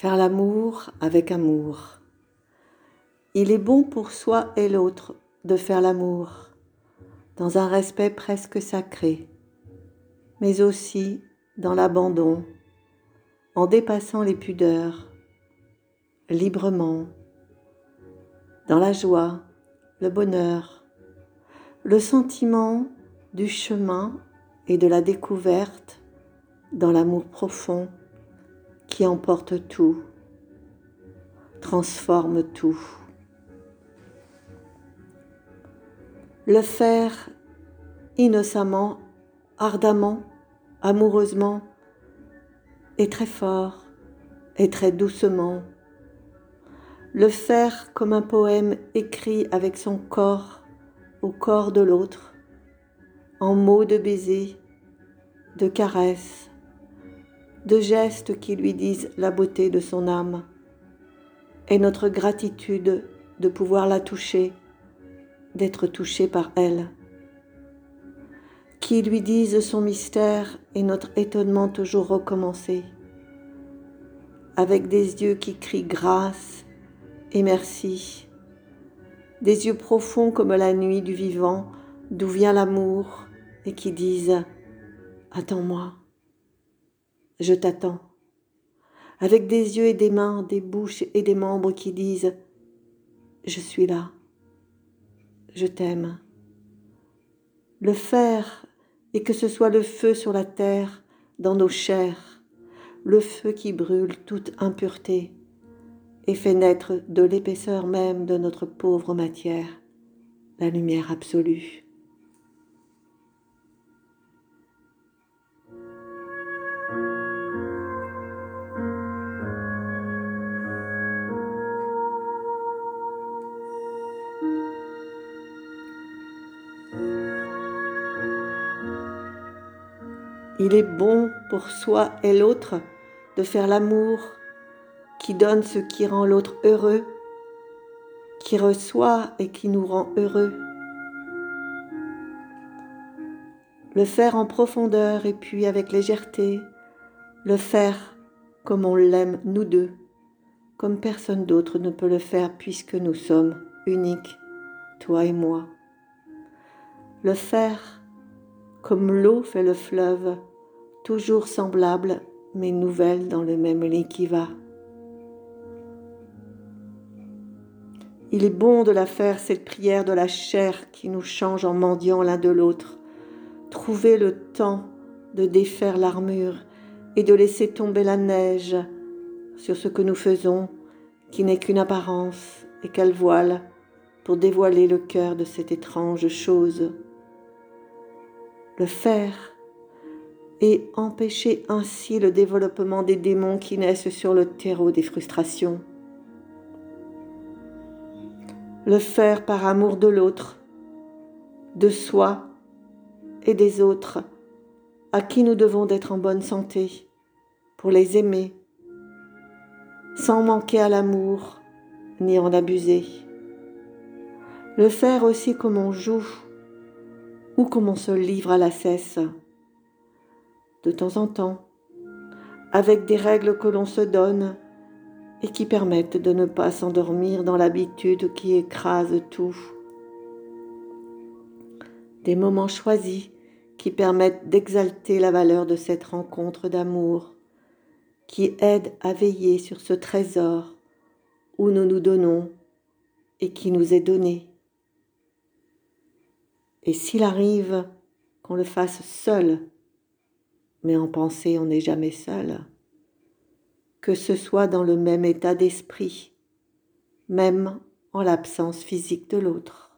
Faire l'amour avec amour. Il est bon pour soi et l'autre de faire l'amour, dans un respect presque sacré, mais aussi dans l'abandon, en dépassant les pudeurs, librement, dans la joie, le bonheur, le sentiment du chemin et de la découverte, dans l'amour profond qui emporte tout, transforme tout. Le faire innocemment, ardemment, amoureusement, et très fort, et très doucement. Le faire comme un poème écrit avec son corps au corps de l'autre, en mots de baisers, de caresses, de gestes qui lui disent la beauté de son âme et notre gratitude de pouvoir la toucher, d'être touché par elle, qui lui disent son mystère et notre étonnement toujours recommencé, avec des yeux qui crient grâce et merci, des yeux profonds comme la nuit du vivant, d'où vient l'amour, et qui disent « Attends-moi, je t'attends », avec des yeux et des mains, des bouches et des membres qui disent « Je suis là, je t'aime ». Le faire, et que ce soit le feu sur la terre, dans nos chairs, le feu qui brûle toute impureté et fait naître de l'épaisseur même de notre pauvre matière la lumière absolue. Il est bon pour soi et l'autre de faire l'amour qui donne ce qui rend l'autre heureux, qui reçoit et qui nous rend heureux. Le faire en profondeur et puis avec légèreté, le faire comme on l'aime nous deux, comme personne d'autre ne peut le faire puisque nous sommes uniques, toi et moi. Le faire comme l'eau fait le fleuve, toujours semblable mais nouvelle dans le même lit qui va. Il est bon de la faire, cette prière de la chair qui nous change en mendiants l'un de l'autre. Trouver le temps de défaire l'armure et de laisser tomber la neige sur ce que nous faisons, qui n'est qu'une apparence et qu'elle voile pour dévoiler le cœur de cette étrange chose. Le faire et empêcher ainsi le développement des démons qui naissent sur le terreau des frustrations. Le faire par amour de l'autre, de soi et des autres, à qui nous devons d'être en bonne santé, pour les aimer, sans manquer à l'amour, ni en abuser. Le faire aussi comme on joue, ou comme on se livre à la cesse, de temps en temps, avec des règles que l'on se donne et qui permettent de ne pas s'endormir dans l'habitude qui écrase tout. Des moments choisis qui permettent d'exalter la valeur de cette rencontre d'amour, qui aident à veiller sur ce trésor où nous nous donnons et qui nous est donné. Et s'il arrive qu'on le fasse seul, mais en pensée on n'est jamais seul, que ce soit dans le même état d'esprit, même en l'absence physique de l'autre.